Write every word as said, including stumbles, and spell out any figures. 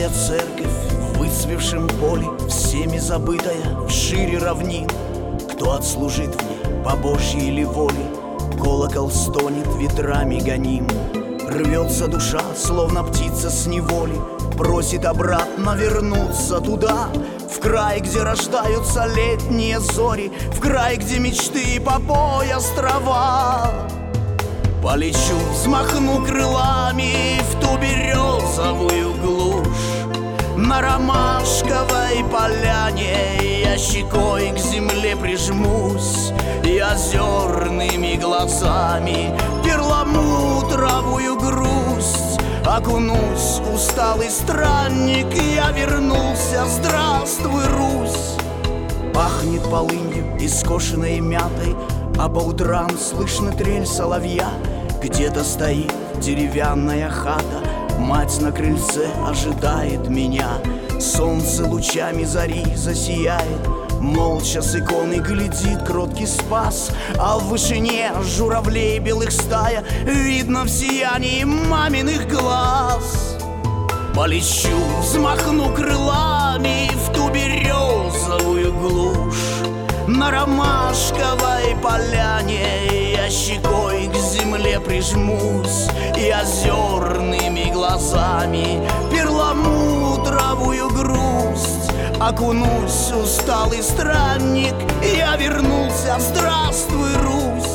Старая церковь в выцвевшем поле, всеми забытая в шире равнин. Кто отслужит в ней по Божьей ли воле, колокол стонет ветрами гоним. Рвется душа, словно птица с неволи, просит обратно вернуться туда, в край, где рождаются летние зори, в край, где мечты по пояс трава. Полечу, взмахну крылами в ту березовую глушь. На ромашковой поляне я щекой к земле прижмусь, и озерными глазами перламутровую грусть окунусь. Усталый странник, я вернулся, здравствуй, Русь. Пахнет полынью и скошенной мятой, а по утрам слышно трель соловья. Где-то стоит деревянная хата, мать на крыльце ожидает меня. Солнце лучами зари засияет, молча с иконы глядит кроткий Спас. А в вышине журавлей белых стая видно в сиянии маминых глаз. Полечу, взмахну крылами в ту березовую глушь. На ромашковой поляне я щекой к земле прижмусь, и озерными глазами перламутровую грусть окунусь. Усталый странник, я вернулся, здравствуй, Русь.